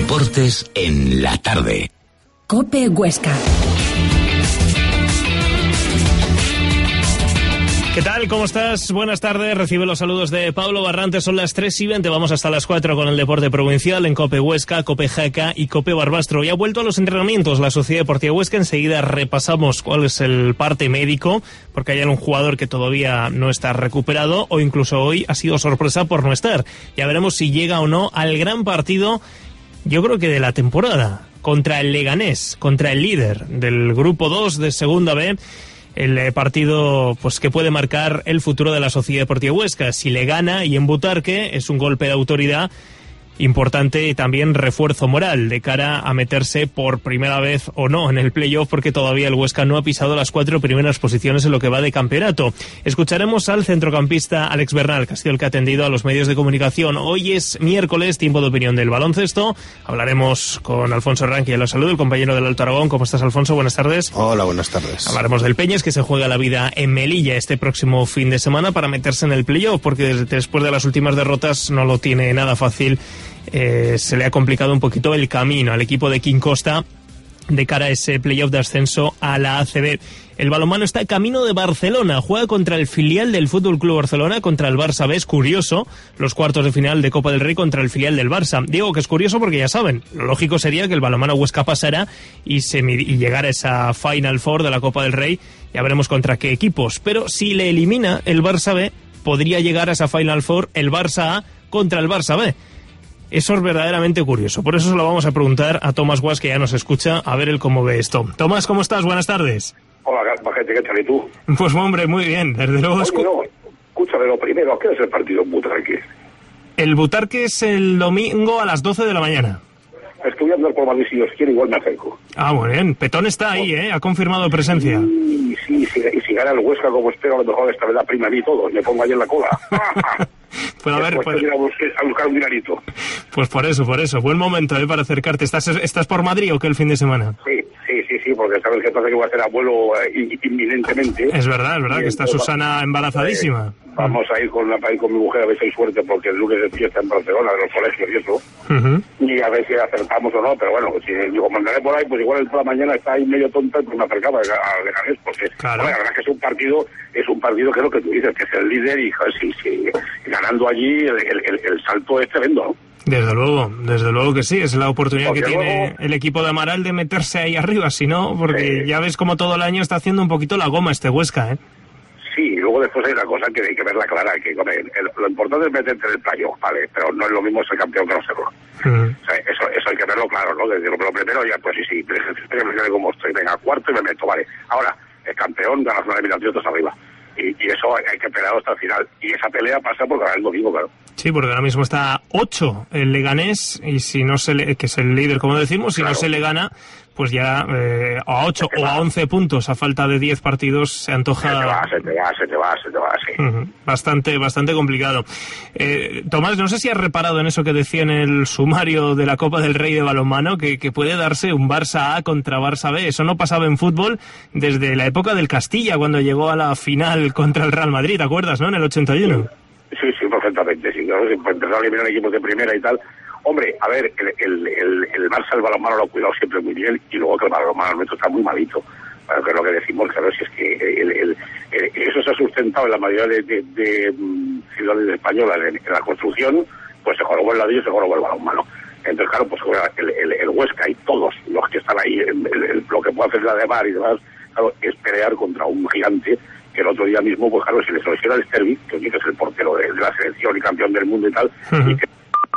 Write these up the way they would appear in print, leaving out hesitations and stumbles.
Deportes en la tarde. COPE Huesca. ¿Qué tal? ¿Cómo estás? Buenas tardes. Recibe los saludos de Pablo Barrantes. Son las 3:20. Vamos hasta las 4 con el deporte provincial en COPE Huesca, COPE Jaca y COPE Barbastro. Ya ha vuelto a los entrenamientos la Sociedad Deportiva Huesca. Enseguida repasamos cuál es el parte médico, porque hay algún jugador que todavía no está recuperado o incluso hoy ha sido sorpresa por no estar. Ya veremos si llega o no al gran partido, yo creo que de la temporada, contra el Leganés, contra el líder del Grupo 2 de Segunda B. El partido pues que puede marcar el futuro de la Sociedad Deportiva Huesca. Si le gana y en Butarque es un golpe de autoridad importante y también refuerzo moral de cara a meterse por primera vez o no en el playoff, porque todavía el Huesca no ha pisado las 4 primeras posiciones en lo que va de campeonato. Escucharemos al centrocampista Alex Bernal, que ha sido el que ha atendido a los medios de comunicación. Hoy es miércoles, tiempo de opinión del baloncesto. Hablaremos con Alfonso Ranqui de la Salud, el compañero del Alto Aragón. ¿Cómo estás, Alfonso? Buenas tardes. Hola, buenas tardes. Hablaremos del Peñas, que se juega la vida en Melilla este próximo fin de semana para meterse en el playoff, porque después de las últimas derrotas no lo tiene nada fácil. Se le ha complicado un poquito el camino al equipo de Quim Costa de cara a ese playoff de ascenso a la ACB. El balonmano está camino de Barcelona, juega contra el filial del FC Barcelona, contra el Barça B. Es curioso, los cuartos de final de Copa del Rey contra el filial del Barça. Digo que es curioso porque ya saben, lo lógico sería que el balonmano Huesca pasara y llegara a esa Final Four de la Copa del Rey. Ya veremos contra qué equipos, pero si le elimina el Barça B, podría llegar a esa Final Four el Barça A contra el Barça B. Eso es verdaderamente curioso. Por eso se lo vamos a preguntar a Tomás Guas, que ya nos escucha, a ver él cómo ve esto. Tomás, ¿cómo estás? Buenas tardes. Hola, Majete, ¿qué tal? ¿Y tú? Pues hombre, muy bien. Desde luego... Escúchame lo primero. ¿Qué es el partido en Butarque? El Butarque es el domingo a las 12 de la mañana. Estoy andando por Madrid, si Dios quiere, igual me acerco. Ah, muy bien. Petón está ahí, ha confirmado presencia. Sí, y si gana el Huesca, como espero, a lo mejor esta vez la prima a mí todo, y me pongo ahí en la cola. Pues a ver, ir a buscar un dinerito. Pues por eso. Buen momento para acercarte. ¿Estás por Madrid o qué el fin de semana? Sí, porque sabes que entonces que voy a hacer abuelo inminentemente. Es verdad que está Susana embarazadísima. Vamos a ir con mi mujer a ver si hay suerte, porque el lunes es fiesta en Barcelona, de los colegios y eso. Uh-huh. Y a ver si acertamos o no, pero bueno, si yo mandaré por ahí, pues igual por la mañana está ahí medio tonta, pues me acercaba a Leganés, porque claro. Bueno, la verdad es que es un partido que es lo que tú dices, que es el líder y joder, sí, ganando allí el salto es tremendo, ¿no? Desde luego que sí, es la oportunidad porque que tiene luego el equipo de Amaral de meterse ahí arriba, si no, porque ya ves como todo el año está haciendo un poquito la goma este Huesca, ¿eh? Sí, y luego después hay una cosa que hay que verla clara, que lo importante es meterte en el playoff, ¿vale? Pero no es lo mismo ser campeón que no serlo. O sea, eso hay que verlo claro, ¿no? Desde lo primero ya, pues sí, me quedé como estoy, venga, cuarto y me meto, ¿vale? Ahora, el campeón ganas una eliminación todos arriba. Y eso hay que pelear hasta el final. Y esa pelea pasa por ganar el domingo, claro. Sí, porque ahora mismo está 8 el Leganés, y si no que es el líder, como decimos, si claro, no se le gana, pues ya a 8 o a 11 puntos a falta de 10 partidos se antoja... Se te va, sí. Uh-huh. Bastante complicado. Tomás, no sé si has reparado en eso que decía en el sumario de la Copa del Rey de balonmano, que puede darse un Barça A contra Barça B. Eso no pasaba en fútbol desde la época del Castilla, cuando llegó a la final contra el Real Madrid, ¿te acuerdas, no? En el 81. Sí, perfectamente, sí. Claro, empezó a eliminar equipos de primera y tal. Hombre, a ver, el Barça, el balonmano lo ha cuidado siempre muy bien, y luego que el balonmano nuestro está muy malito. Bueno, que es lo que decimos, claro, si es que eso se ha sustentado en la mayoría de ciudades españolas en la construcción, pues se jorobó el ladrillo, se jorobó el balonmano. Entonces, claro, pues el Huesca y todos los que están ahí, lo que puede hacer la de Mar y demás, claro, es pelear contra un gigante que el otro día mismo, pues claro, se le soluciona el Stervi, que es el portero de la selección y campeón del mundo y tal, y que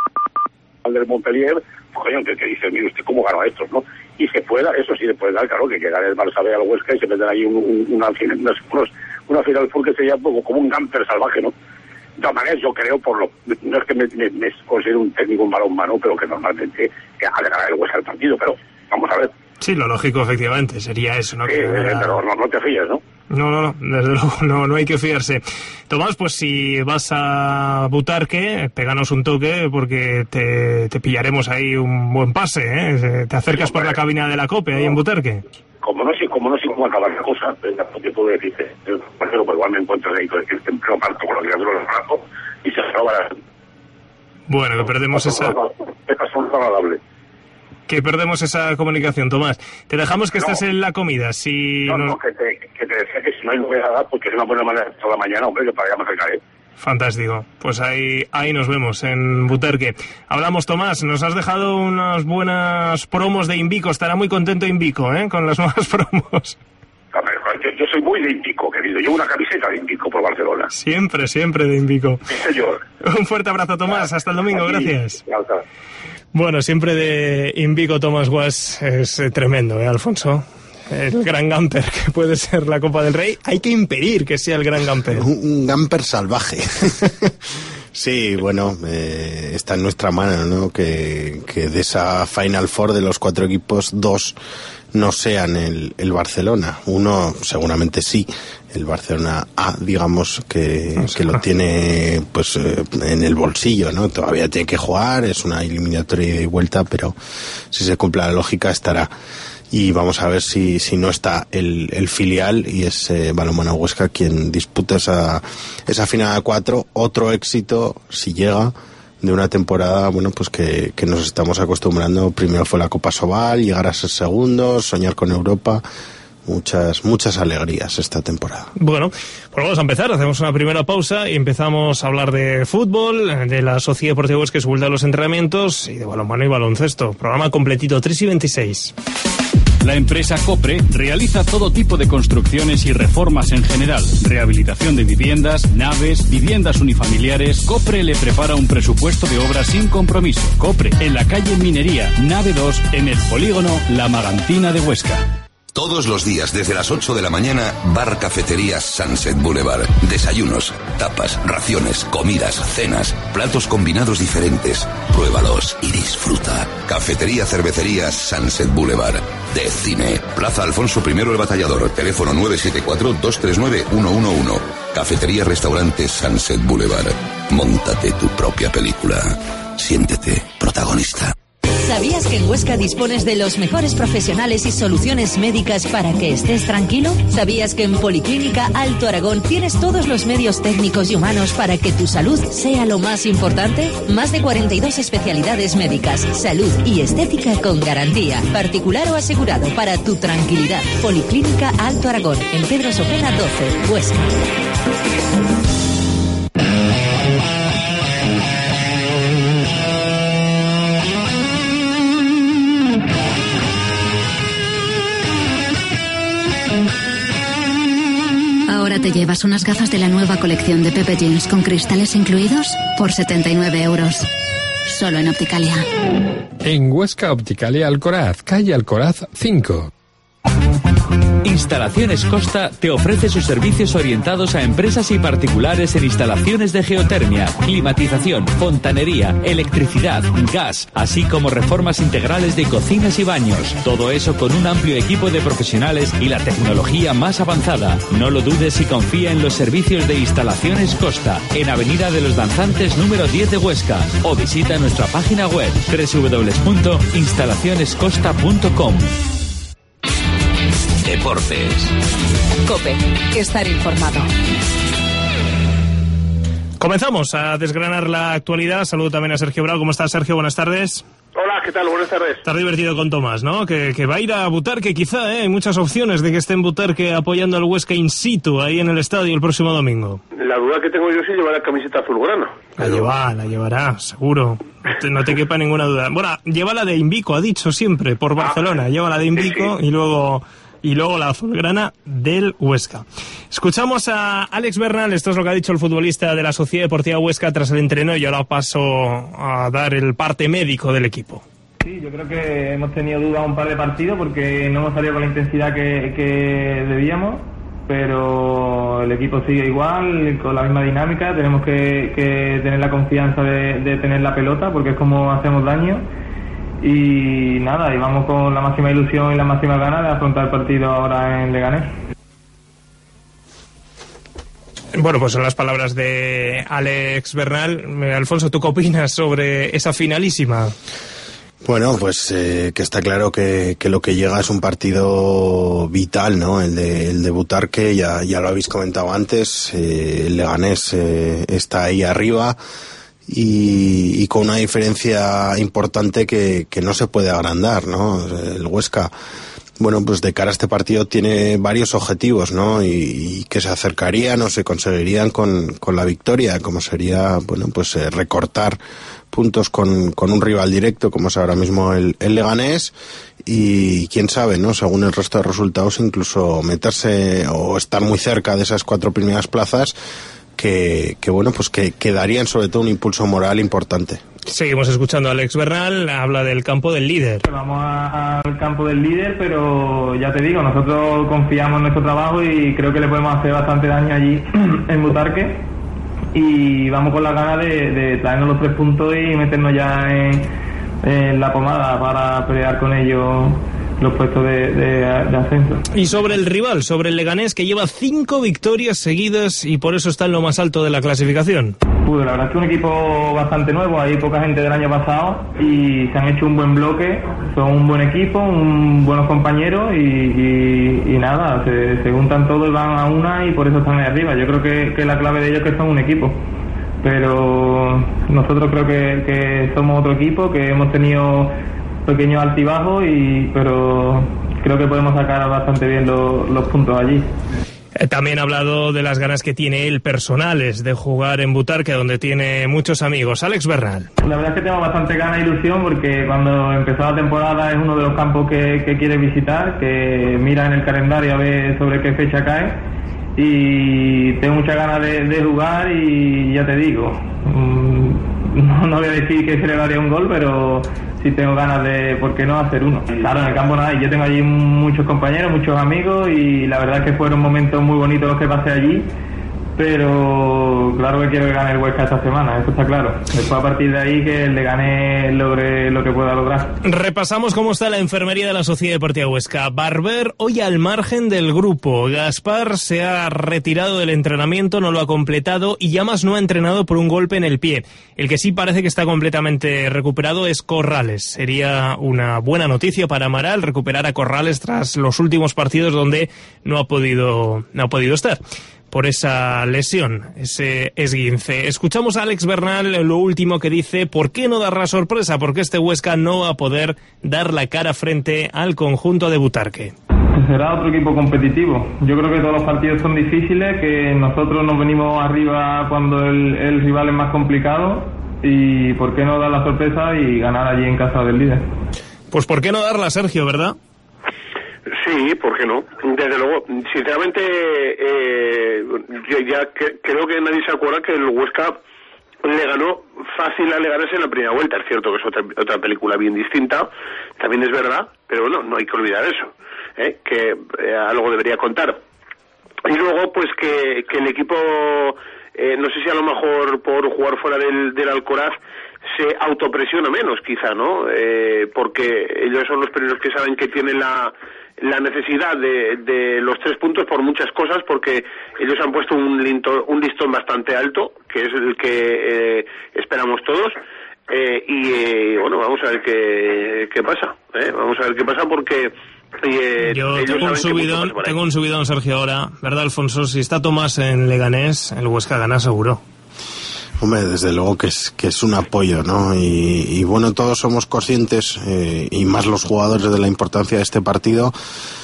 del Montpellier, pues coño, que dice, mire usted cómo ganó a estos, ¿no? Y se puede dar, eso sí se puede dar, claro, que gane el Barça B al Huesca y se meten ahí una final full que sería como un camper salvaje, ¿no? De todas maneras, yo creo, no es que me considero un técnico en balonmano, pero que normalmente ha de ganar el Huesca el partido, pero vamos a ver. Sí, lo lógico, efectivamente, sería eso, ¿no? Sí, pero no te fíes, ¿no? No, desde luego no hay que fiarse. Tomás, pues si vas a Butarque, péganos un toque, porque te pillaremos ahí un buen pase, ¿eh? Te acercas por la cabina de la COPE ahí en Butarque. Como no sé cómo acabar la cosa, porque tú decirte, pues igual me encuentras ahí con el temprano parto con los días de los brazos y se roba. Bueno, que perdemos esa... Es agradable. que perdemos esa comunicación, Tomás. Te dejamos que estés en la comida. Si que te decía que si no hay novedad, porque es una buena manera de toda la mañana, hombre, que para allá me acercaré. Fantástico. Pues ahí nos vemos, en Butarque. Hablamos, Tomás. Nos has dejado unas buenas promos de Invico. Estará muy contento Invico, con las nuevas promos. Yo soy muy de Invico, querido. Llevo una camiseta de Invico por Barcelona. Siempre de Invico. Sí, señor. Un fuerte abrazo, Tomás. Hasta el domingo. Gracias. Bueno, siempre de Invico Tomás Guas. Es tremendo, Alfonso? El gran Gamper, que puede ser la Copa del Rey. Hay que impedir que sea el gran Gamper. Un Gamper salvaje. Sí, bueno, está en nuestra mano, ¿no? Que de esa Final Four de los 4 equipos, 2 no sean el Barcelona. Uno seguramente sí, el Barcelona A, digamos, que lo tiene pues en el bolsillo, ¿no? Todavía tiene que jugar, es una eliminatoria ida y vuelta, pero si se cumple la lógica estará. Y vamos a ver si no está el filial y es Balonmano Huesca quien disputa esa final de 4. Otro éxito, si llega, de una temporada, bueno, pues que nos estamos acostumbrando. Primero fue la Copa Sobal, llegar a ser segundos, soñar con Europa. Muchas alegrías esta temporada. Bueno, pues vamos a empezar. Hacemos una primera pausa y empezamos a hablar de fútbol, de la Sociedad Deportiva Huesca que se vuelve a los entrenamientos y de balonmano y baloncesto. Programa completito, 3:26. La empresa Copre realiza todo tipo de construcciones y reformas en general. Rehabilitación de viviendas, naves, viviendas unifamiliares. Copre le prepara un presupuesto de obra sin compromiso. Copre, en la calle Minería, nave 2, en el polígono La Magantina de Huesca. Todos los días desde las 8 de la mañana, Bar Cafetería Sunset Boulevard. Desayunos, tapas, raciones, comidas, cenas, platos combinados diferentes. Pruébalos y disfruta. Cafetería Cervecería Sunset Boulevard. De cine. Plaza Alfonso I el Batallador. Teléfono 974-239-111. Cafetería Restaurante Sunset Boulevard. Móntate tu propia película. Siéntete protagonista. ¿Sabías que en Huesca dispones de los mejores profesionales y soluciones médicas para que estés tranquilo? ¿Sabías que en Policlínica Alto Aragón tienes todos los medios técnicos y humanos para que tu salud sea lo más importante? Más de 42 especialidades médicas, salud y estética con garantía, particular o asegurado, para tu tranquilidad. Policlínica Alto Aragón, en Pedro Sopena 12, Huesca. Ahora te llevas unas gafas de la nueva colección de Pepe Jeans con cristales incluidos por 79 euros. Solo en Opticalia. En Huesca, Opticalia Alcoraz, calle Alcoraz 5. Instalaciones Costa te ofrece sus servicios orientados a empresas y particulares en instalaciones de geotermia, climatización, fontanería, electricidad, gas, así como reformas integrales de cocinas y baños. Todo eso con un amplio equipo de profesionales y la tecnología más avanzada. No lo dudes y confía en los servicios de Instalaciones Costa, en Avenida de los Danzantes número 10 de Huesca, o visita nuestra página web www.instalacionescosta.com. Deportes. COPE. Estar informado. Comenzamos a desgranar la actualidad. Saludo también a Sergio Bravo. ¿Cómo estás, Sergio? Buenas tardes. Hola, ¿qué tal? Buenas tardes. Estás divertido con Tomás, ¿no? Que va a ir a Butarque, quizá, Hay muchas opciones de que esté en Butarque apoyando al Huesca in situ, ahí en el estadio el próximo domingo. La duda que tengo yo es si llevará camiseta azulgrana. La llevará, seguro. No te quepa ninguna duda. Bueno, lleva la de Invico, ha dicho siempre, por Barcelona. Lleva la de Invico y luego la azulgrana del Huesca. Escuchamos a Alex Bernal, esto es lo que ha dicho el futbolista de la Sociedad Deportiva Huesca tras el entreno, y ahora paso a dar el parte médico del equipo. Sí, yo creo que hemos tenido dudas un par de partidos porque no hemos salido con la intensidad que debíamos, pero el equipo sigue igual, con la misma dinámica. Tenemos que tener la confianza de tener la pelota, porque es como hacemos daño. Y nada, y vamos con la máxima ilusión y la máxima ganas de afrontar el partido ahora en Leganés. Bueno, pues son las palabras de Alex Bernal. Alfonso, ¿tú qué opinas sobre esa finalísima? Bueno, pues que está claro que lo que llega es un partido vital, ¿no? El de Butarque, ya lo habéis comentado antes, el Leganés está ahí arriba. y con una diferencia importante que no se puede agrandar, ¿no? El Huesca, bueno, pues de cara a este partido tiene varios objetivos, ¿no? Y que se acercarían o se conseguirían con la victoria, como sería, bueno, pues recortar puntos con un rival directo como es ahora mismo el Leganés, y quién sabe, ¿no? Según el resto de resultados, incluso meterse o estar muy cerca de esas 4 primeras plazas que bueno, pues que darían sobre todo un impulso moral importante. Seguimos escuchando a Alex Bernal, habla del campo del líder. Vamos al campo del líder, pero ya te digo, nosotros confiamos en nuestro trabajo y creo que le podemos hacer bastante daño allí en Butarque, y vamos con la ganas de traernos los 3 puntos y meternos ya en la pomada para pelear con ellos los puestos de ascenso. Y sobre el rival, sobre el Leganés, que lleva 5 victorias seguidas y por eso está en lo más alto de la clasificación. Pues la verdad es que un equipo bastante nuevo, hay poca gente del año pasado y se han hecho un buen bloque, son un buen equipo, buenos compañeros y nada, se juntan todos y van a una y por eso están ahí arriba. Yo creo que la clave de ellos es que son un equipo, pero nosotros creo que somos otro equipo, que hemos tenido pequeños altibajos, pero creo que podemos sacar bastante bien los puntos allí. También ha hablado de las ganas que tiene él personales de jugar en Butarque, donde tiene muchos amigos. Alex Bernal. La verdad es que tengo bastante ganas e ilusión porque cuando empezó la temporada es uno de los campos que quiere visitar, que mira en el calendario a ver sobre qué fecha cae, y tengo muchas ganas de jugar y ya te digo, no voy a decir que celebraría un gol, pero sí tengo ganas de, ¿por qué no hacer uno? Claro, en el campo nada, yo tengo allí muchos compañeros, muchos amigos, y la verdad es que fueron momentos muy bonitos los que pasé allí, pero claro que quiero que gane el Huesca esta semana, eso está claro. Después a partir de ahí que el Leganés logre lo que pueda lograr. Repasamos cómo está la enfermería de la Sociedad Deportiva Huesca. Barber hoy al margen del grupo. Gaspar se ha retirado del entrenamiento, no lo ha completado, y Llamas no ha entrenado por un golpe en el pie. El que sí parece que está completamente recuperado es Corrales. Sería una buena noticia para Amaral recuperar a Corrales tras los últimos partidos donde no ha podido estar por esa lesión, ese esguince. Escuchamos a Alex Bernal lo último que dice, ¿por qué no dar la sorpresa? Porque este Huesca no va a poder dar la cara frente al conjunto de Butarque. Será otro equipo competitivo. Yo creo que todos los partidos son difíciles, que nosotros nos venimos arriba cuando el rival es más complicado, y ¿por qué no dar la sorpresa y ganar allí en casa del líder? Pues ¿por qué no darla, Sergio, verdad? Sí, ¿por qué no? Desde luego, sinceramente, yo ya creo que nadie se acuerda que el Huesca le ganó fácil a Leganés en la primera vuelta. Es cierto que es otra película bien distinta, también es verdad, pero bueno, no hay que olvidar eso, que algo debería contar. Y luego, pues que el equipo, no sé si a lo mejor por jugar fuera del Alcoraz, se autopresiona menos, quizá, ¿no? Porque ellos son los primeros que saben que tienen la necesidad de los 3 puntos por muchas cosas, porque ellos han puesto un listón bastante alto, que es el que esperamos todos, y bueno, vamos a ver qué pasa, vamos a ver qué pasa, porque yo tengo un subidón, Sergio, ahora, ¿verdad, Alfonso? Si está Tomás en Leganés, el Huesca gana seguro. Hombre, desde luego que es un apoyo, ¿no? Y bueno, todos somos conscientes, y más los jugadores, de la importancia de este partido,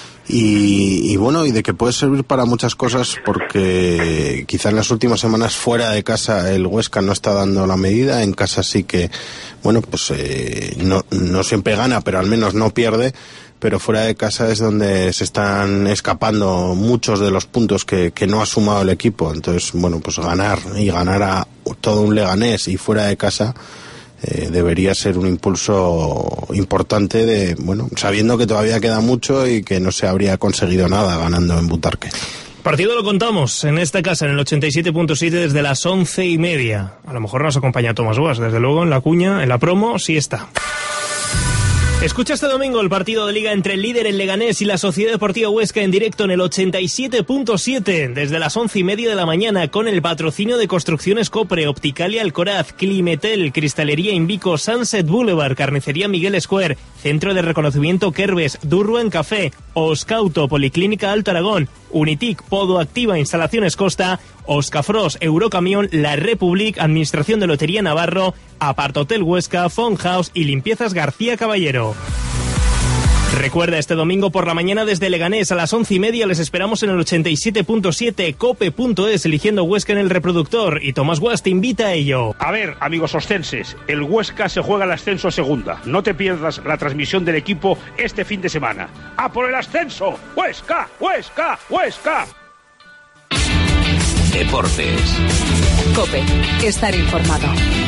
y bueno, y de que puede servir para muchas cosas, porque quizá en las últimas semanas fuera de casa el Huesca no está dando la medida, en casa sí que, bueno, pues no siempre gana, pero al menos no pierde, pero fuera de casa es donde se están escapando muchos de los puntos que no ha sumado el equipo. Entonces, bueno, pues ganar a todo un Leganés y fuera de casa debería ser un impulso importante, sabiendo que todavía queda mucho y que no se habría conseguido nada ganando en Butarque. Partido lo contamos en esta casa, en el 87.7, desde las 11:30. A lo mejor nos acompaña Tomás Boas, desde luego en la cuña, en la promo, sí está. Escucha este domingo el partido de Liga entre el líder, el Leganés, y la Sociedad Deportiva Huesca en directo en el 87.7 desde las 11:30 de la mañana, con el patrocinio de Construcciones Copre, Opticalia Alcoraz, Climetel, Cristalería Invico, Sunset Boulevard, Carnicería Miguel Square, Centro de Reconocimiento Kerbes, Durruan Café, Oscauto, Policlínica Alto Aragón, Unitic, Podo Activa, Instalaciones Costa Oscafros, Eurocamión, La Republic, Administración de Lotería Navarro, Apartotel Huesca, Phone House y Limpiezas García Caballero. Recuerda, este domingo por la mañana desde Leganés a las 11:30 les esperamos en el 87.7 cope.es eligiendo Huesca en el reproductor y Tomás Guas te invita a ello. A ver, amigos ostenses, el Huesca se juega el ascenso a segunda. No te pierdas la transmisión del equipo este fin de semana. ¡A por el ascenso! ¡Huesca! ¡Huesca! ¡Huesca! Deportes. COPE. Estar informado.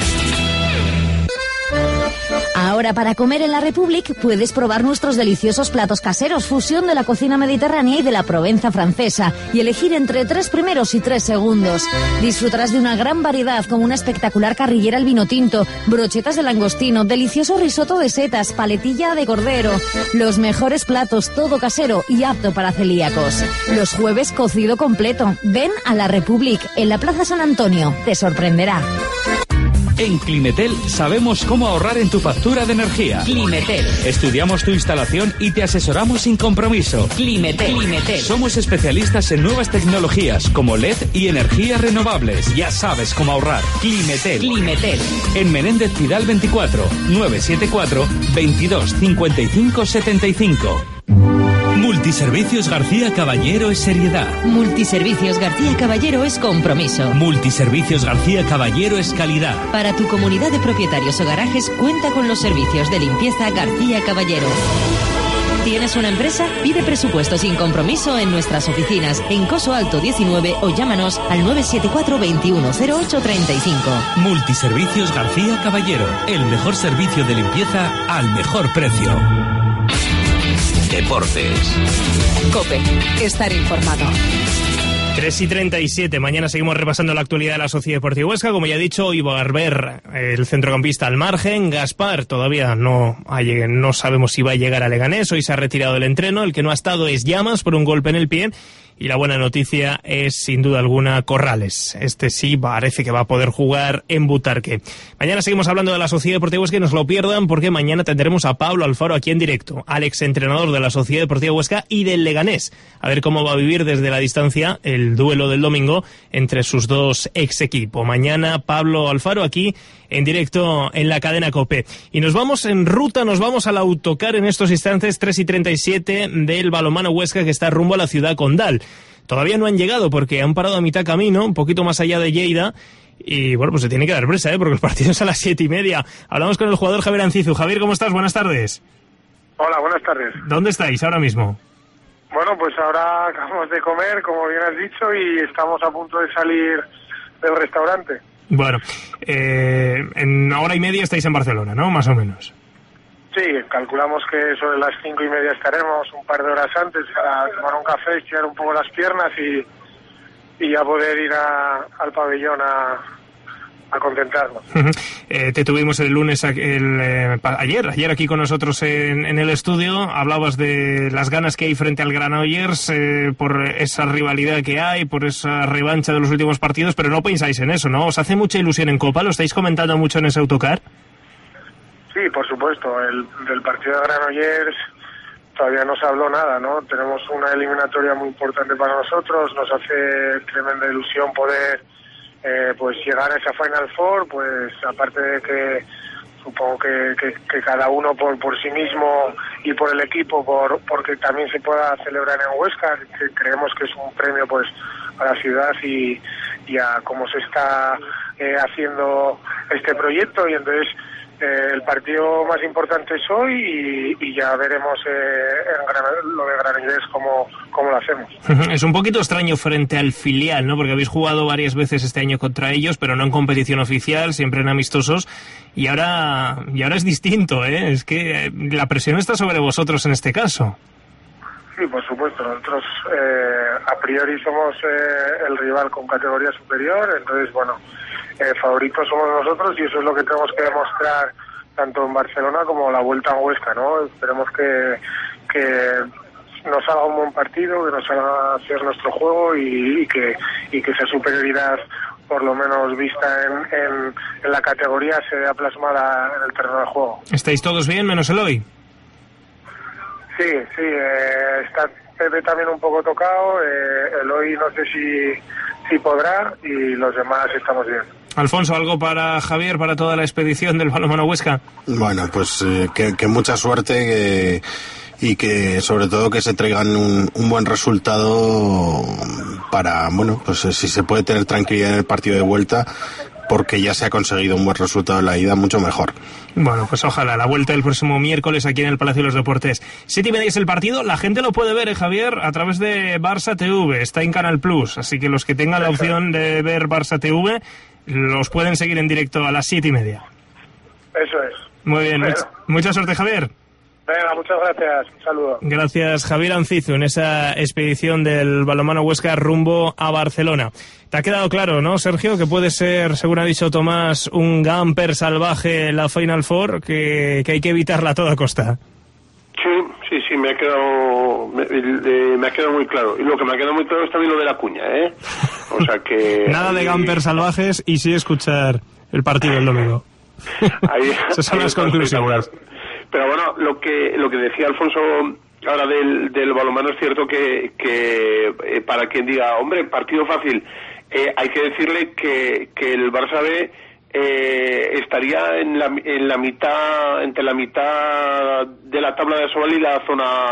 Ahora para comer en la Republic puedes probar nuestros deliciosos platos caseros, fusión de la cocina mediterránea y de la Provenza francesa, y elegir entre 3 primeros y 3 segundos. Disfrutarás de una gran variedad como una espectacular carrillera al vino tinto, brochetas de langostino, delicioso risotto de setas, paletilla de cordero. Los mejores platos, todo casero y apto para celíacos. Los jueves cocido completo. Ven a la Republic en la Plaza San Antonio. Te sorprenderá. En Climetel sabemos cómo ahorrar en tu factura de energía. Climetel. Estudiamos tu instalación y te asesoramos sin compromiso. Climetel. Climetel. Somos especialistas en nuevas tecnologías como LED y energías renovables. Ya sabes cómo ahorrar. Climetel. Climetel. En Menéndez Pidal 24, 974 22 55 75. Multiservicios García Caballero es seriedad. Multiservicios García Caballero es compromiso. Multiservicios García Caballero es calidad. Para tu comunidad de propietarios o garajes, cuenta con los servicios de limpieza García Caballero. ¿Tienes una empresa? Pide presupuesto sin compromiso en nuestras oficinas en Coso Alto 19 o llámanos al 974 210835. Multiservicios García Caballero, el mejor servicio de limpieza al mejor precio. Deportes. COPE. Estar informado. 3:37. Mañana seguimos repasando la actualidad de la Sociedad Deportiva Huesca. Como ya he dicho, hoy Barber, el centrocampista al margen. Gaspar todavía no sabemos si va a llegar a Leganés. Hoy se ha retirado del entreno. El que no ha estado es Llamas por un golpe en el pie. Y la buena noticia es, sin duda alguna, Corrales. Este sí parece que va a poder jugar en Butarque. Mañana seguimos hablando de la Sociedad Deportiva Huesca, que nos lo pierdan porque mañana tendremos a Pablo Alfaro aquí en directo, al exentrenador de la Sociedad Deportiva Huesca y del Leganés. A ver cómo va a vivir desde la distancia el duelo del domingo entre sus dos ex equipos. Mañana Pablo Alfaro aquí en directo en la cadena COPE. Y nos vamos en ruta, nos vamos al autocar en estos instantes, 3:37 del balonmano Huesca que está rumbo a la ciudad condal. Todavía no han llegado porque han parado a mitad camino, un poquito más allá de Lleida. Y bueno, pues se tiene que dar presa, porque el partido es a las 7:30. Hablamos con el jugador Javier Ancizu. Javier, ¿cómo estás? Buenas tardes. Hola, buenas tardes. ¿Dónde estáis ahora mismo? Bueno, pues ahora acabamos de comer, como bien has dicho, y estamos a punto de salir del restaurante. Bueno, en una hora y media estáis en Barcelona, ¿no? Más o menos. Sí, calculamos que sobre las 5:30 estaremos, un par de horas antes, a tomar un café, estirar un poco las piernas y ya poder ir al pabellón a contentarnos. Te tuvimos el lunes, ayer aquí con nosotros en el estudio. Hablabas de las ganas que hay frente al Granollers, por esa rivalidad que hay, por esa revancha de los últimos partidos, pero no pensáis en eso, ¿no? ¿Os hace mucha ilusión en Copa? ¿Lo estáis comentando mucho en ese autocar? Sí, por supuesto. Del partido de Granollers todavía no se habló nada, ¿no? Tenemos una eliminatoria muy importante para nosotros. Nos hace tremenda ilusión poder pues llegar a esa Final Four, pues aparte de que supongo que cada uno por sí mismo y por el equipo, porque también se pueda celebrar en Huesca, que creemos que es un premio pues a la ciudad y a cómo se está haciendo este proyecto. Y entonces el partido más importante es hoy y ya veremos lo de Granollers cómo lo hacemos. Es un poquito extraño frente al filial, ¿no? Porque habéis jugado varias veces este año contra ellos, pero no en competición oficial, siempre en amistosos, y ahora es distinto, ¿eh? Es que la presión está sobre vosotros en este caso. Sí, por supuesto. Nosotros a priori somos el rival con categoría superior, entonces, bueno, favoritos somos nosotros y eso es lo que tenemos que demostrar tanto en Barcelona como la vuelta en Huesca, ¿no? Esperemos que nos haga un buen partido, que nos haga hacer nuestro juego y que esa superioridad, por lo menos vista en la categoría, se vea plasmada en el terreno de juego. ¿Estáis todos bien, menos Eloy? Sí, está Pepe también un poco tocado. Eloy no sé si sí podrá y los demás estamos bien. Alfonso, ¿algo para Javier, para toda la expedición del balonmano Huesca? Bueno, pues que mucha suerte y que sobre todo que se traigan un buen resultado para, bueno, pues si se puede tener tranquilidad en el partido de vuelta, porque ya se ha conseguido un buen resultado en la ida, mucho mejor. Bueno, pues ojalá, la vuelta el próximo miércoles aquí en el Palacio de los Deportes. 7:30 es el partido, la gente lo puede ver, Javier, a través de Barça TV, está en Canal Plus, así que los que tengan la opción de ver Barça TV, los pueden seguir en directo a las 7:30. Eso es. Muy bien, mucha suerte, Javier. Venga, muchas gracias. Un saludo. Gracias, Javier Ancizu, en esa expedición del balonmano Huesca rumbo a Barcelona. Te ha quedado claro, ¿no, Sergio? Que puede ser, según ha dicho Tomás, un gamper salvaje la Final Four, que hay que evitarla a toda costa. Sí, me ha quedado muy claro. Y lo que me ha quedado muy claro es también lo de la cuña, ¿eh? O sea que... Nada de gamper salvajes y sí escuchar el partido el domingo. Esas son las conclusiones. Pero bueno, lo que decía Alfonso ahora del balonmano es cierto que para quien diga, hombre, partido fácil, hay que decirle que el Barça B estaría en la mitad, entre la mitad de la tabla de Asobal y la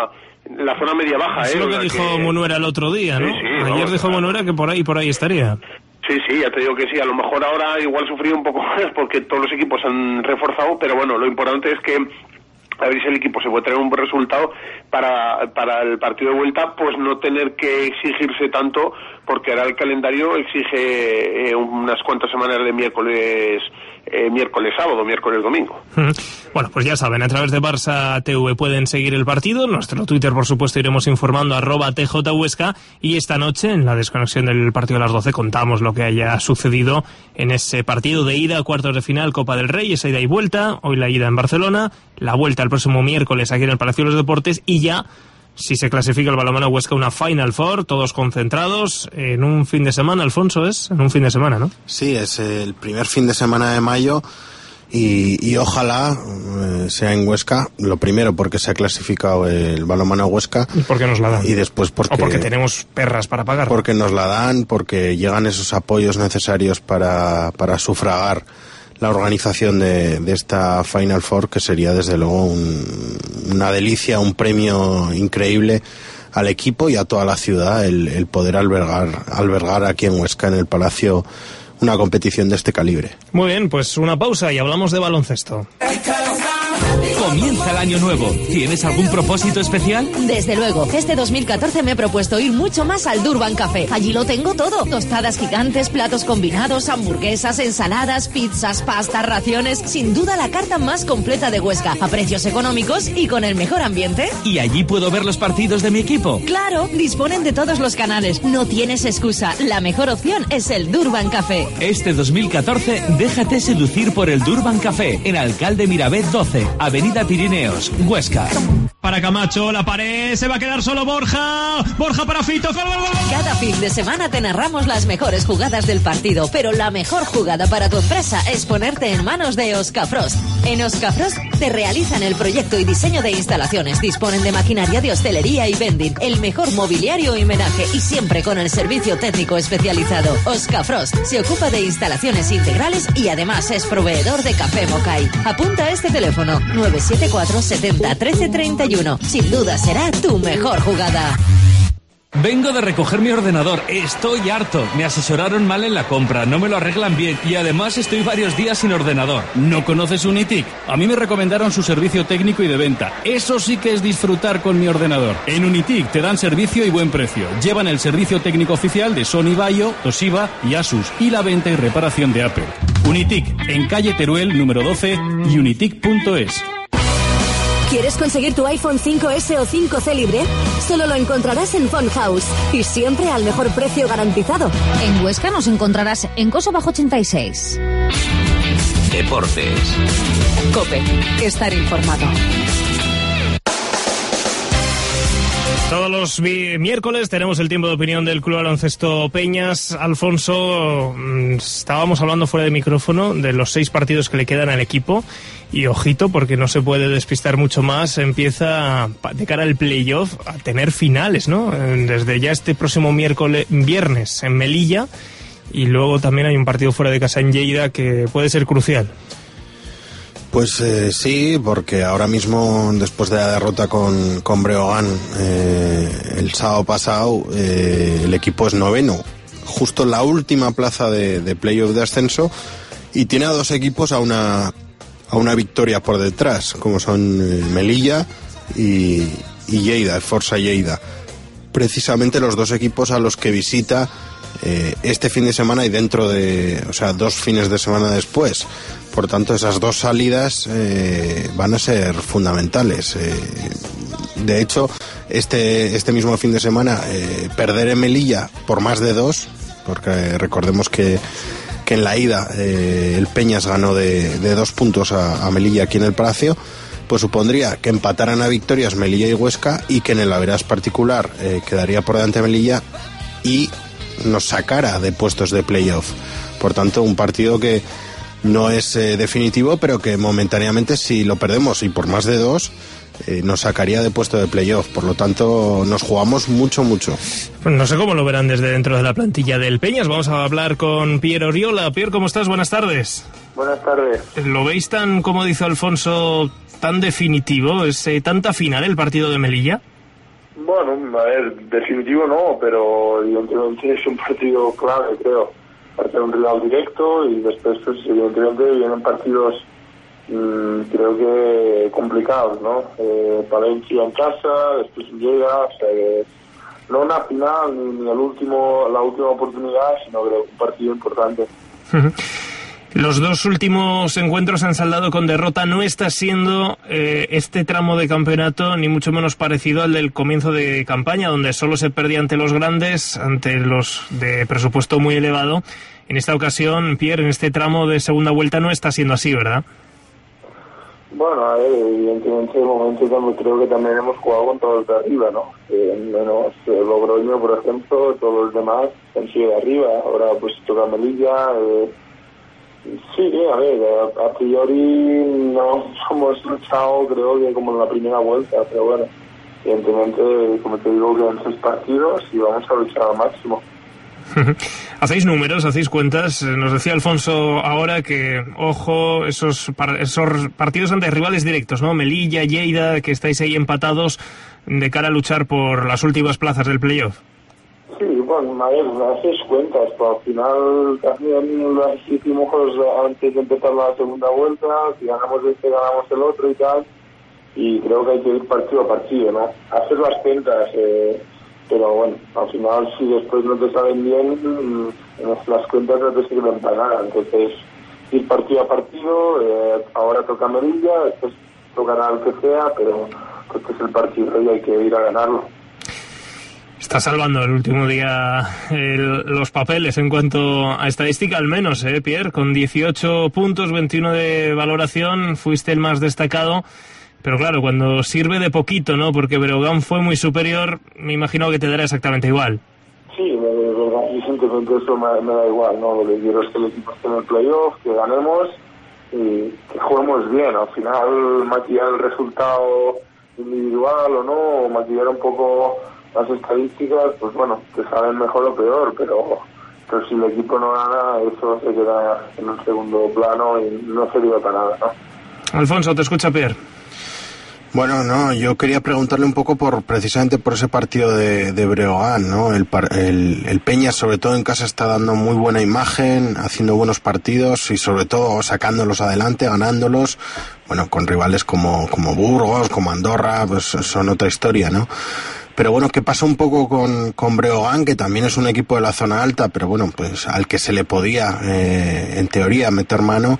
zona media baja. Es lo que dijo Munuera el otro día, ¿no? Sí, ayer dijo Munuera que por ahí estaría. Sí, ya te digo que sí. A lo mejor ahora igual sufrido un poco más porque todos los equipos han reforzado, pero bueno, lo importante es que a ver si el equipo se puede traer un buen resultado para el partido de vuelta, pues no tener que exigirse tanto, porque ahora el calendario exige unas cuantas semanas de miércoles sábado, miércoles domingo. Bueno, pues ya saben, a través de Barça TV pueden seguir el partido. En nuestro Twitter, por supuesto, iremos informando @TJHuesca, y esta noche, en la desconexión del partido de las 12, contamos lo que haya sucedido en ese partido de ida, cuartos de final, Copa del Rey, esa ida y vuelta. Hoy la ida en Barcelona, la vuelta el próximo miércoles aquí en el Palacio de los Deportes, y ya, si se clasifica el balonmano Huesca, una Final Four, todos concentrados en un fin de semana. Alfonso, es en un fin de semana, ¿no? Sí, es el primer fin de semana de mayo y ojalá sea en Huesca. Lo primero porque se ha clasificado el balonmano Huesca. ¿Y por qué nos la dan? Y después porque... O porque tenemos perras para pagar. Porque nos la dan, porque llegan esos apoyos necesarios para sufragar la organización de esta Final Four, que sería desde luego una delicia, un premio increíble al equipo y a toda la ciudad el poder albergar aquí en Huesca, en el Palacio, una competición de este calibre. Muy bien, pues una pausa y hablamos de baloncesto. Comienza el año nuevo. ¿Tienes algún propósito especial? Desde luego, este 2014 me he propuesto ir mucho más al Durban Café. Allí lo tengo todo. Tostadas gigantes, platos combinados, hamburguesas, ensaladas, pizzas, pastas, raciones. Sin duda la carta más completa de Huesca. A precios económicos y con el mejor ambiente. ¿Y allí puedo ver los partidos de mi equipo? Claro, disponen de todos los canales. No tienes excusa. La mejor opción es el Durban Café. Este 2014, déjate seducir por el Durban Café, en Alcalde Mirabet 12, Avenida Pirineos, Huesca. Para Camacho, la pared, se va a quedar solo Borja para Fito. Cada fin de semana te narramos las mejores jugadas del partido, pero la mejor jugada para tu empresa es ponerte en manos de Oscafrost. En Oscafrost te realizan el proyecto y diseño de instalaciones, disponen de maquinaria de hostelería y vending, el mejor mobiliario y menaje, y siempre con el servicio técnico especializado. Oscafrost se ocupa de instalaciones integrales y además es proveedor de café Mocay. Apunta a este teléfono 974 70 13 31. Sin duda será tu mejor jugada. Vengo de recoger mi ordenador, estoy harto. Me asesoraron mal en la compra, no me lo arreglan bien y además estoy varios días sin ordenador. ¿No conoces Unitic? A mí me recomendaron su servicio técnico y de venta. Eso sí que es disfrutar con mi ordenador. En Unitic te dan servicio y buen precio. Llevan el servicio técnico oficial de Sony Vaio, Toshiba y Asus y la venta y reparación de Apple. Unitic, en calle Teruel, número 12 y unitic.es. ¿Quieres conseguir tu iPhone 5S o 5C libre? Solo lo encontrarás en Phone House y siempre al mejor precio garantizado. En Huesca nos encontrarás en Coso Bajo 86. Deportes. COPE. Estar informado. Todos los miércoles tenemos el tiempo de opinión del Club Baloncesto Peñas. Alfonso, estábamos hablando fuera de micrófono de los 6 partidos que le quedan al equipo y ojito, porque no se puede despistar mucho más, empieza de cara al playoff a tener finales, ¿no? Desde ya este próximo viernes en Melilla, y luego también hay un partido fuera de casa en Lleida que puede ser crucial. Pues sí, porque ahora mismo, después de la derrota con Breogán el sábado pasado, el equipo es 9º, justo en la última plaza de playoff de ascenso, y tiene a 2 equipos a una victoria por detrás, como son Melilla y Lleida, el Forza Lleida. Precisamente los 2 equipos a los que visita este fin de semana y dentro de, 2 fines de semana después. Por tanto, esas 2 salidas van a ser fundamentales. De hecho, este mismo fin de semana, perder en Melilla por más de 2, porque recordemos que en la ida el Peñas ganó de 2 puntos a Melilla aquí en el Palacio, pues supondría que empataran a victorias Melilla y Huesca, y que en el average particular quedaría por delante Melilla y nos sacara de puestos de playoff. Por tanto, un partido que no es definitivo, pero que momentáneamente, si lo perdemos y por más de 2, nos sacaría de puesto de playoff. Por lo tanto, nos jugamos mucho. Pues no sé cómo lo verán desde dentro de la plantilla del Peñas. Vamos a hablar con Pierre Oriola. Pierre, ¿cómo estás? Buenas tardes. Buenas tardes. ¿Lo veis tan, como dice Alfonso, tan definitivo? ¿Es tanta final el partido de Melilla? Bueno, a ver, definitivo no, pero evidentemente es un partido clave, creo. Parte de un rival directo, y después, pues, evidentemente vienen partidos creo que complicados, ¿no? Palencia en casa, después llega, o sea que no una final ni la última oportunidad, sino creo un partido importante. Los 2 últimos encuentros han saldado con derrota. No está siendo este tramo de campeonato ni mucho menos parecido al del comienzo de campaña, donde solo se perdía ante los grandes, ante los de presupuesto muy elevado. En esta ocasión, Pierre, en este tramo de segunda vuelta no está siendo así, ¿verdad? Bueno, a ver, evidentemente de momento creo que también hemos jugado con todos de arriba, ¿no? Menos Logroño, por ejemplo, todos los demás han sido de arriba. Ahora pues toca Melilla. Sí, a ver, a priori no hemos luchado, creo que como en la primera vuelta, pero bueno, evidentemente, como te digo, quedan 6 partidos y vamos a luchar al máximo. Hacéis números, hacéis cuentas. Nos decía Alfonso ahora que, ojo, esos partidos ante rivales directos, ¿no? Melilla, Lleida, que estáis ahí empatados de cara a luchar por las últimas plazas del playoff. Sí, bueno, a ver, haces cuentas, pero al final también las hicimos antes de empezar la segunda vuelta. Si ganamos ganamos el otro y tal, y creo que hay que ir partido a partido, ¿no? Hacer las cuentas, pero bueno, al final si después no te salen bien, las cuentas no te sirven para nada. Entonces, ir partido a partido. Ahora toca Melilla, después tocará el que sea, pero este es el partido y hay que ir a ganarlo. Está salvando el último día los papeles en cuanto a estadística, al menos, Pierre, con 18 puntos, 21 de valoración, fuiste el más destacado. Pero claro, cuando sirve de poquito, ¿no? Porque Breogán fue muy superior, me imagino que te dará exactamente igual. Sí, de verdad, y simplemente eso me da igual, ¿no? Lo que quiero es que el equipo esté en el playoff, que ganemos y que juguemos bien. Al final, maquillar el resultado individual o no, o maquillar un poco las estadísticas, pues bueno, que saben mejor o peor, pero si el equipo no gana, eso se queda en un segundo plano y no sirve para nada, ¿no? Alfonso, te escucha Pierre. Bueno, no, yo quería preguntarle un poco precisamente por ese partido de Breogán, ¿no? El Peña, sobre todo en casa, está dando muy buena imagen, haciendo buenos partidos y sobre todo sacándolos adelante, ganándolos. Bueno, con rivales como Burgos, como Andorra, pues son otra historia, ¿no? Pero bueno, ¿qué pasa un poco con Breogán, que también es un equipo de la zona alta, pero bueno, pues al que se le podía, en teoría, meter mano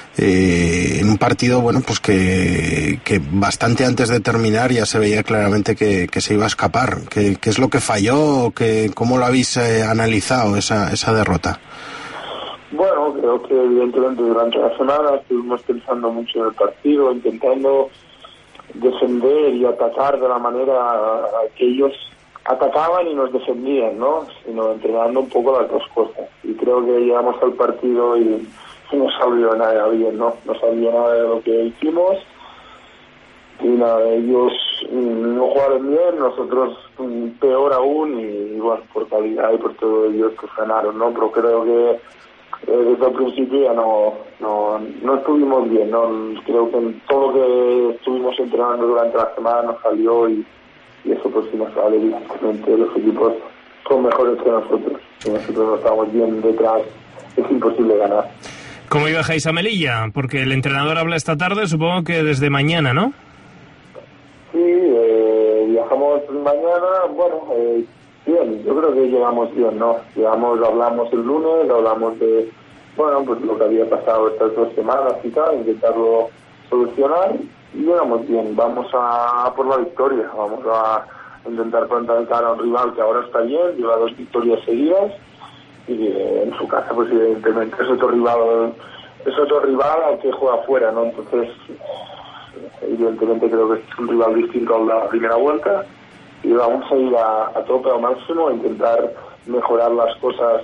en un partido, bueno, pues que bastante antes de terminar ya se veía claramente que se iba a escapar? ¿Qué es lo que falló? ¿Cómo lo habéis analizado esa derrota? Bueno, creo que evidentemente durante la semana estuvimos pensando mucho en el partido, intentando defender y atacar de la manera que ellos atacaban y nos defendían, ¿no? Sino entrenando un poco las dos cosas. Y creo que llegamos al partido y no salió nada bien, ¿no? No salió nada de lo que hicimos. Y nada, ellos no jugaron bien, nosotros peor aún, y bueno, por calidad y por todo ellos pues ganaron, ¿no? Pero creo que desde el principio ya no estuvimos bien, ¿no? Creo que todo lo que estuvimos entrenando durante la semana nos salió y eso pues sí nos sale, evidentemente los equipos son mejores que nosotros. Si nosotros no estamos bien detrás, es imposible ganar. ¿Cómo viajáis a Melilla? Porque el entrenador habla esta tarde, supongo que desde mañana, ¿no? Sí, viajamos mañana, bueno, bien, yo creo que llegamos bien, ¿no? Hablamos el lunes, hablamos de, bueno, pues lo que había pasado estas 2 semanas y tal, intentarlo solucionar, y llegamos bien. Vamos a por la victoria, vamos a intentar plantar cara a un rival que ahora está bien, lleva 2 victorias seguidas, y en su casa pues evidentemente es otro rival al que juega afuera, ¿no? Entonces evidentemente creo que es un rival distinto a la primera vuelta, y vamos a ir a tope al máximo, a intentar mejorar las cosas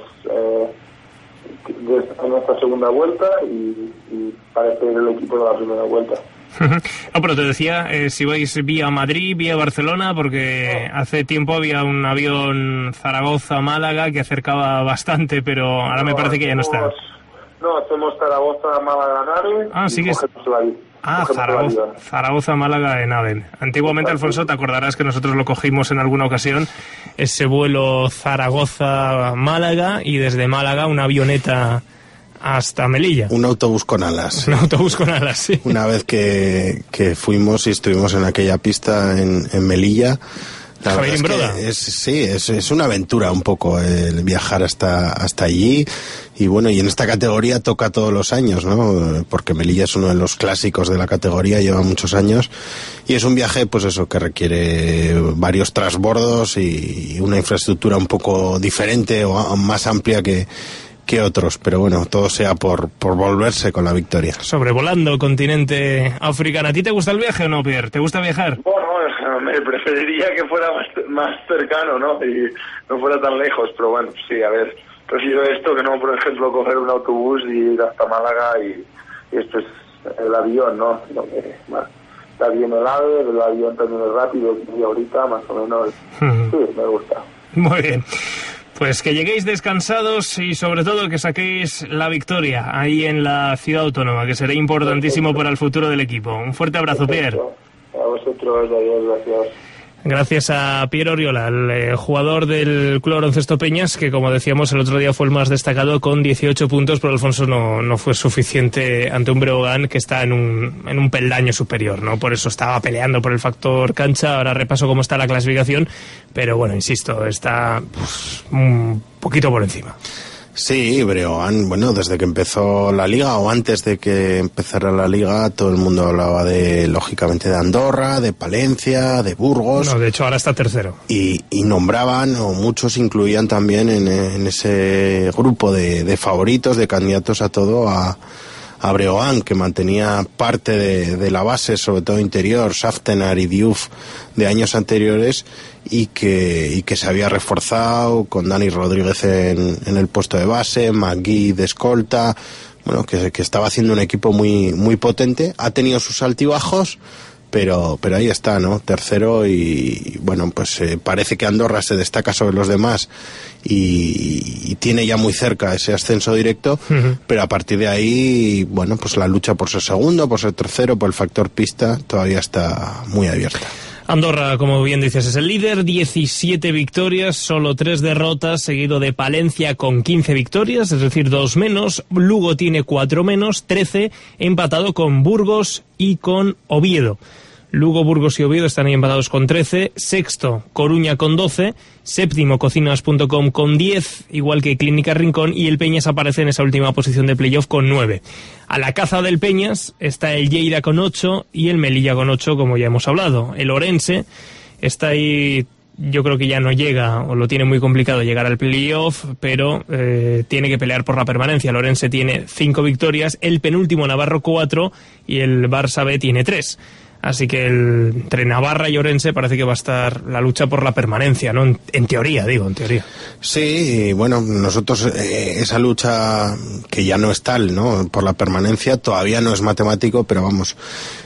en esta segunda vuelta y parecer el equipo de la primera vuelta. No, pero te decía, si vais vía Madrid, vía Barcelona, porque hace tiempo había un avión Zaragoza-Málaga que acercaba bastante, pero ahora me parece que ya no está. No, hacemos Zaragoza-Málaga-Nave. Ah, sí que es... Zaragoza-Málaga en AVE. Antiguamente, Alfonso, te acordarás que nosotros lo cogimos en alguna ocasión, ese vuelo Zaragoza-Málaga, y desde Málaga una avioneta hasta Melilla. Un autobús con alas. Un autobús con alas, sí. Una vez que fuimos y estuvimos en aquella pista en Melilla, la verdad es que es una aventura un poco el viajar hasta allí. Y bueno, y en esta categoría toca todos los años, ¿no? Porque Melilla es uno de los clásicos de la categoría, lleva muchos años, y es un viaje, pues eso, que requiere varios transbordos y una infraestructura un poco diferente o más amplia que otros, pero bueno, todo sea por volverse con la victoria. Sobrevolando continente africano. ¿A ti te gusta el viaje o no, Pierre? ¿Te gusta viajar? Bueno, me preferiría que fuera más cercano, ¿no? Y no fuera tan lejos, pero bueno, sí, a ver, prefiero esto que no, por ejemplo, coger un autobús y ir hasta Málaga y esto es el avión, ¿no? Está bien el avión también es rápido, y ahorita más o menos, sí, me gusta. Muy bien. Pues que lleguéis descansados y sobre todo que saquéis la victoria ahí en la ciudad autónoma, que será importantísimo para el futuro del equipo. Un fuerte abrazo, Pierre. A vosotros, adiós, gracias. Gracias a Pierre Oriola, el jugador del Club Baloncesto Peñas, que como decíamos el otro día fue el más destacado con 18 puntos, pero Alfonso no fue suficiente ante un Breogán que está en un peldaño superior, ¿no? Por eso estaba peleando por el factor cancha. Ahora repaso cómo está la clasificación, pero bueno, insisto, está un poquito por encima. Sí, Breogán, bueno, desde que empezó la liga o antes de que empezara la liga, todo el mundo hablaba lógicamente de Andorra, de Palencia, de Burgos. No, de hecho ahora está tercero. Y nombraban, o muchos incluían también en ese grupo de favoritos, de candidatos a todo, a Breogán, que mantenía parte de la base, sobre todo interior, Saftenar y Diouf, de años anteriores, y que se había reforzado con Dani Rodríguez en el puesto de base, McGee de escolta, bueno, que estaba haciendo un equipo muy, muy potente. Ha tenido sus altibajos, pero ahí está, ¿no? Tercero, y bueno, pues parece que Andorra se destaca sobre los demás y tiene ya muy cerca ese ascenso directo, pero a partir de ahí, bueno, pues la lucha por ser segundo, por ser tercero, por el factor pista, todavía está muy abierta. Andorra, como bien dices, es el líder, 17 victorias, solo 3 derrotas, seguido de Palencia con 15 victorias, es decir, 2 menos. Lugo tiene 4 menos, 13, empatado con Burgos y con Oviedo. Lugo, Burgos y Oviedo están ahí empatados con 13, sexto Coruña con 12, séptimo Cocinas.com con 10, igual que Clínica Rincón, y el Peñas aparece en esa última posición de playoff con 9. A la caza del Peñas está el Lleida con 8 y el Melilla con 8, como ya hemos hablado. El Orense está ahí, yo creo que ya no llega, o lo tiene muy complicado llegar al playoff, pero tiene que pelear por la permanencia. El Orense tiene 5 victorias, el penúltimo Navarro 4 y el Barça B tiene 3. Así que entre Navarra y Orense parece que va a estar la lucha por la permanencia, ¿no? En teoría, digo, en teoría. Sí, bueno, nosotros esa lucha que ya no es tal, ¿no? Por la permanencia todavía no es matemático, pero vamos,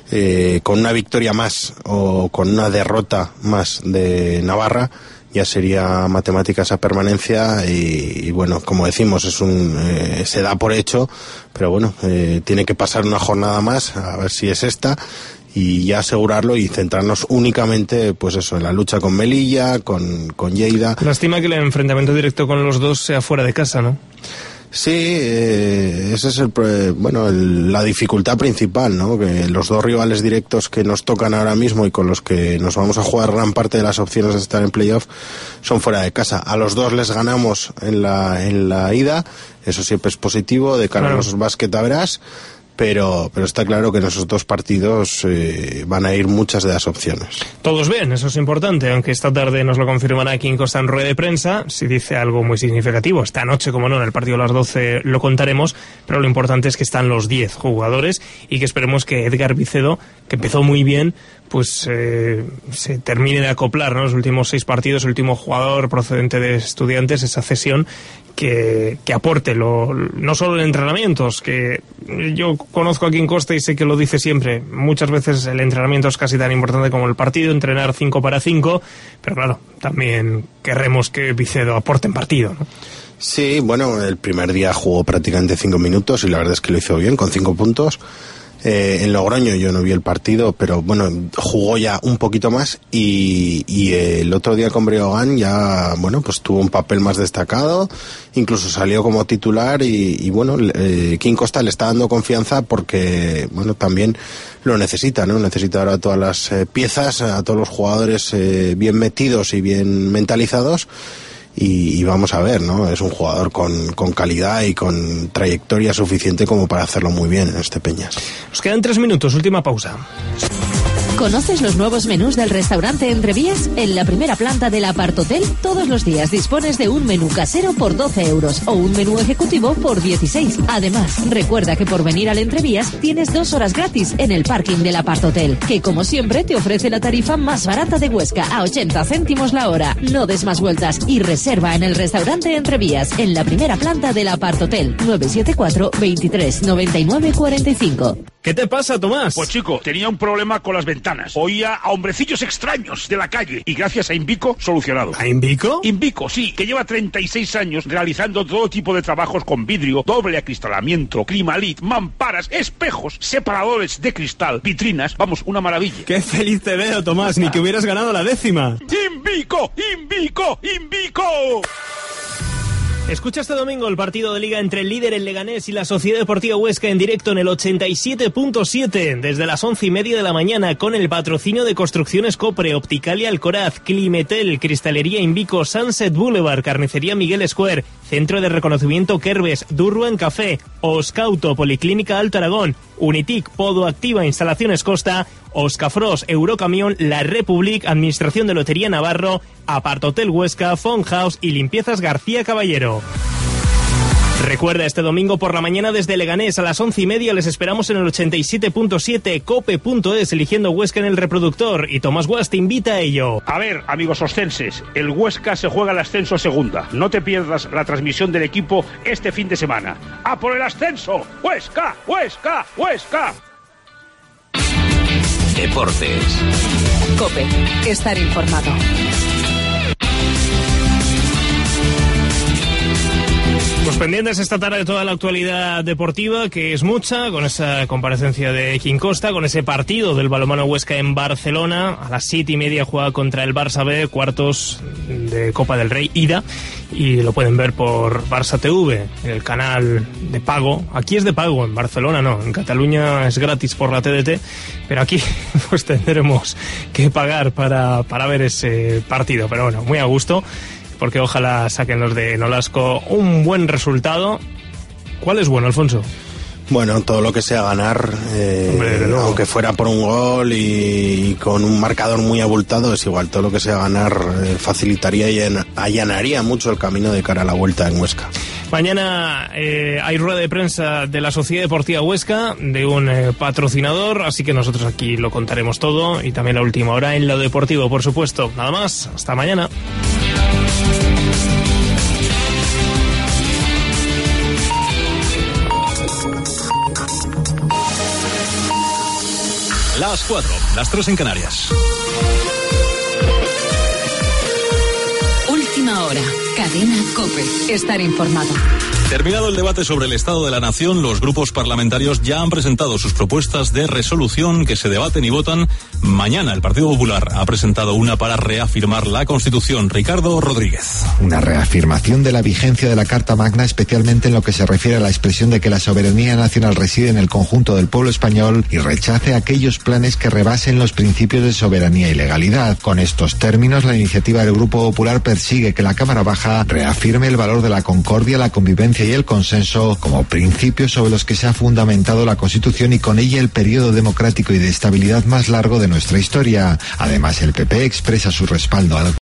con una victoria más o con una derrota más de Navarra ya sería matemática esa permanencia y bueno, como decimos, se da por hecho, pero bueno, tiene que pasar una jornada más, a ver si es esta, y ya asegurarlo y centrarnos únicamente, pues eso, en la lucha con Melilla, con Lleida. Lástima que el enfrentamiento directo con los dos sea fuera de casa, ¿no? Sí, ese es la dificultad principal, ¿no? Que los dos rivales directos que nos tocan ahora mismo y con los que nos vamos a jugar gran parte de las opciones de estar en playoff son fuera de casa. A los dos les ganamos en la ida, eso siempre es positivo de cara a los basquetaveras, pero está claro que en esos dos partidos van a ir muchas de las opciones. Todos bien, eso es importante, aunque esta tarde nos lo confirmará Quim Costa en rueda de prensa, si dice algo muy significativo. Esta noche, como no, en el partido a las 12 lo contaremos, pero lo importante es que están los 10 jugadores y que esperemos que Edgar Vicedo, que empezó muy bien, pues se termine de acoplar, ¿no? Los últimos 6 partidos, el último jugador procedente de Estudiantes, esa cesión, que aporte no solo en entrenamientos, que yo conozco a Quim Costa y sé que lo dice siempre, muchas veces el entrenamiento es casi tan importante como el partido, entrenar 5 para 5, pero claro, también querremos que Vicedo aporte en partido, ¿no? Sí, bueno, el primer día jugó prácticamente 5 minutos y la verdad es que lo hizo bien, con 5 puntos. En Logroño yo no vi el partido, pero bueno, jugó ya un poquito más y el otro día con Breogán ya, bueno, pues tuvo un papel más destacado, incluso salió como titular y bueno, Quim Costa le está dando confianza porque, bueno, también lo necesita, ¿no? Necesita ahora todas las piezas, a todos los jugadores bien metidos y bien mentalizados. Y vamos a ver, ¿no? Es un jugador con calidad y con trayectoria suficiente como para hacerlo muy bien en Estepeñas. Nos quedan 3 minutos, última pausa. ¿Conoces los nuevos menús del restaurante Entrevías? En la primera planta del Apartotel, todos los días dispones de un menú casero por 12 euros o un menú ejecutivo por 16. Además, recuerda que por venir al Entrevías tienes 2 horas gratis en el parking del Apartotel, que como siempre te ofrece la tarifa más barata de Huesca a 80 céntimos la hora. No des más vueltas y reserva en el restaurante Entrevías, en la primera planta del Apartotel, 974 23 99 45. ¿Qué te pasa, Tomás? Pues chico, tenía un problema con las ventanas. Oía a hombrecillos extraños de la calle y gracias a Invico, solucionado. ¿A Invico? Invico, sí, que lleva 36 años realizando todo tipo de trabajos con vidrio, doble acristalamiento, climalit, mamparas, espejos, separadores de cristal, vitrinas, vamos, una maravilla. ¡Qué feliz te veo, Tomás! Ni que hubieras ganado la 10ª. ¡Invico! ¡Invico! ¡Invico! Escucha este domingo el partido de Liga entre el líder, el Leganés, y la Sociedad Deportiva Huesca en directo en el 87.7 desde las 11:30 de la mañana con el patrocinio de Construcciones Copre, Opticalia Alcoraz, Climetel, Cristalería Invico, Sunset Boulevard, Carnicería Miguel Square, Centro de Reconocimiento Kerbes, Durruan Café, Oscauto, Policlínica Alto Aragón, Unitic, Podo Activa, Instalaciones Costa, Oscafros, Eurocamión, La Republic, Administración de Lotería Navarro, Apartotel Huesca, Phone House y Limpiezas García Caballero. Recuerda, este domingo por la mañana desde Leganés a las 11:30 les esperamos en el 87.7, cope.es, eligiendo Huesca en el reproductor, y Tomás Guas te invita a ello. A ver, amigos oscenses, el Huesca se juega el ascenso a segunda. No te pierdas la transmisión del equipo este fin de semana. ¡A por el ascenso! ¡Huesca! ¡Huesca! ¡Huesca! Deportes. COPE. Estar informado. Pues pendientes esta tarde de toda la actualidad deportiva, que es mucha, con esa comparecencia de Quim Costa, con ese partido del balonmano Huesca en Barcelona. A las 7:30 juega contra el Barça B, cuartos de Copa del Rey, ida, y lo pueden ver por Barça TV, el canal de pago. Aquí es de pago, en Barcelona no, en Cataluña es gratis por la TDT, pero aquí pues tendremos que pagar para ver ese partido, pero bueno, muy a gusto, porque ojalá saquen los de Nolasco un buen resultado. ¿Cuál es bueno, Alfonso? Bueno, todo lo que sea ganar, aunque fuera por un gol y con un marcador muy abultado, es igual. Todo lo que sea ganar facilitaría y allanaría mucho el camino de cara a la vuelta en Huesca. Mañana hay rueda de prensa de la Sociedad Deportiva Huesca, de un patrocinador, así que nosotros aquí lo contaremos todo y también la última hora en lo deportivo, por supuesto. Nada más, hasta mañana. Las 4, las 3 en Canarias. Última hora. Cadena COPE. Estar informado. Terminado el debate sobre el estado de la nación, los grupos parlamentarios ya han presentado sus propuestas de resolución que se debaten y votan mañana. El Partido Popular ha presentado una para reafirmar la Constitución. Ricardo Rodríguez. Una reafirmación de la vigencia de la Carta Magna, especialmente en lo que se refiere a la expresión de que la soberanía nacional reside en el conjunto del pueblo español y rechace aquellos planes que rebasen los principios de soberanía y legalidad. Con estos términos, la iniciativa del Grupo Popular persigue que la Cámara Baja reafirme el valor de la concordia, la convivencia y el consenso como principios sobre los que se ha fundamentado la Constitución y con ella el periodo democrático y de estabilidad más largo de nuestra historia. Además, el PP expresa su respaldo al